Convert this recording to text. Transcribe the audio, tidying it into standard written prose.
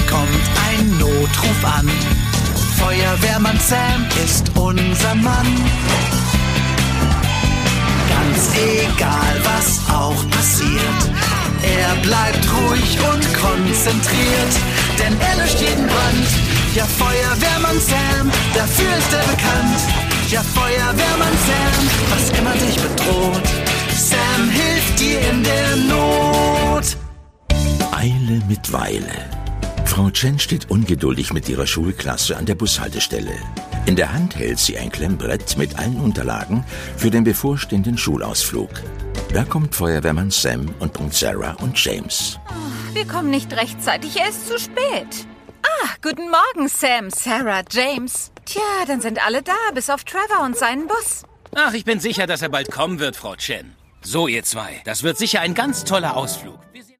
kommt ein Notruf an. Feuerwehrmann Sam ist unser Mann. Ganz egal, was auch passiert, er bleibt ruhig und konzentriert, denn er löscht jeden Brand. Ja, Feuerwehrmann Sam, dafür ist er bekannt. Ja, Feuerwehrmann Sam, was immer dich bedroht, Sam hilft dir in der Not. Eile mit Weile. Frau Chen steht ungeduldig mit ihrer Schulklasse an der Bushaltestelle. In der Hand hält sie ein Klemmbrett mit allen Unterlagen für den bevorstehenden Schulausflug. Da kommt Feuerwehrmann Sam und bringt Sarah und James. Wir kommen nicht rechtzeitig, er ist zu spät. Guten Morgen, Sam, Sarah, James. Tja, dann sind alle da, bis auf Trevor und seinen Bus. Ach, ich bin sicher, dass er bald kommen wird, Frau Chen. So, ihr zwei, das wird sicher ein ganz toller Ausflug.